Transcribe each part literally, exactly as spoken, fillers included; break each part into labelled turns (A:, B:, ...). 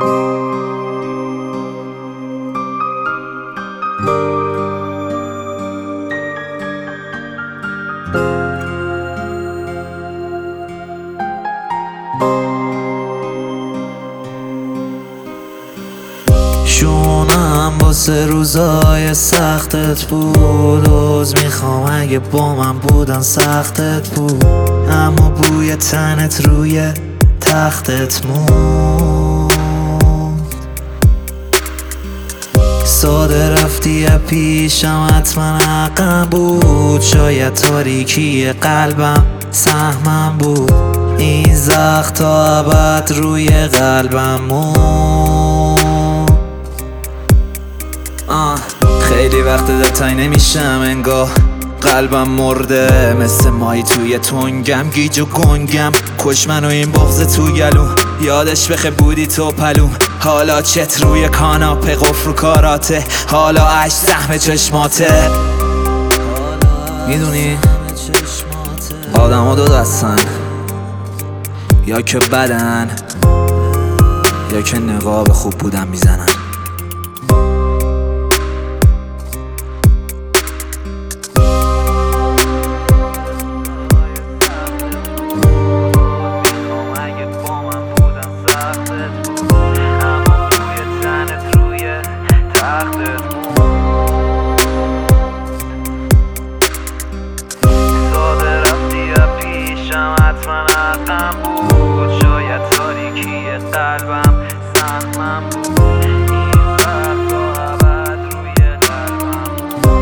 A: شونم واسه روزای سختت بود، عذر میخوام اگه با من بودن سختت بود، اما بوی تنت روی تختت موند. ساده رفتی پیشم حتما حقم بود، شاید تاریکی قلبم سهمم بود، این زخم تا ابد روی قلبم موند. آه خیلی وقت دلتنگ نمیشم، انگار قلبم مرده مثل مایی توی تنگم، گیج و گنگم کش منو این بغض تو گلوم، یادش بخه بودی تو پلوم، حالا چت روی کاناپه قفل رو کاراته، حالا عشق زحم چشماته. میدونی آدم ها دو دستن، یا که بدن یا که نقاب خوب بودن میزنن.
B: حتما حقم بود، شاید تاریکی قلبم سهمم بود، این زخم تا ابد روی قلبم.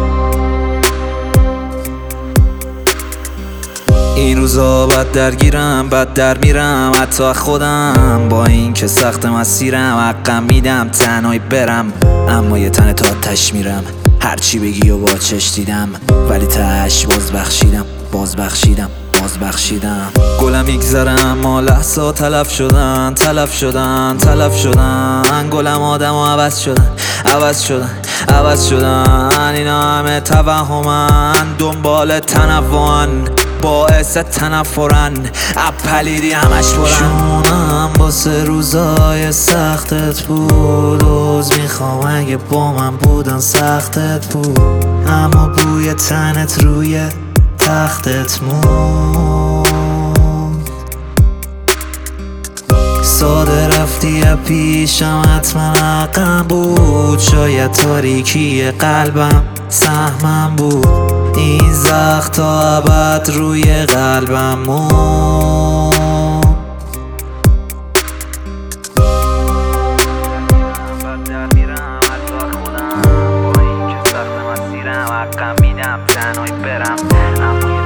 A: این روزا بد درگیرم بد در میرم حتی خودم، با این که سخت مسیرم حقم میدم تنهایی برم، اما یه تن تا آتش میرم، هرچی بگی و با چش دیدم، ولی تهش باز بخشیدم باز بخشیدم باز بخشیدم. گلم میگذرم اما لحظه تلف شدن تلف شدن تلف شدن، گلم آدم و عوض شدن عوض شدن عوض شدن، اینا همه توهمن دنبال تنوعن باعث تنفرن، اپلیدی همش پرن. شونم واسه روزای سختت بود، عذر میخوام اگه با من بودن سختت بود، اما بوی تنت روی تختت موند. ساده رفتی پیشم حتما حقم بود، شاید تاریکی قلبم سهمم بود، این زخم تا ابد روی قلبم موند.
B: حقم میدم تنهایی برم، اما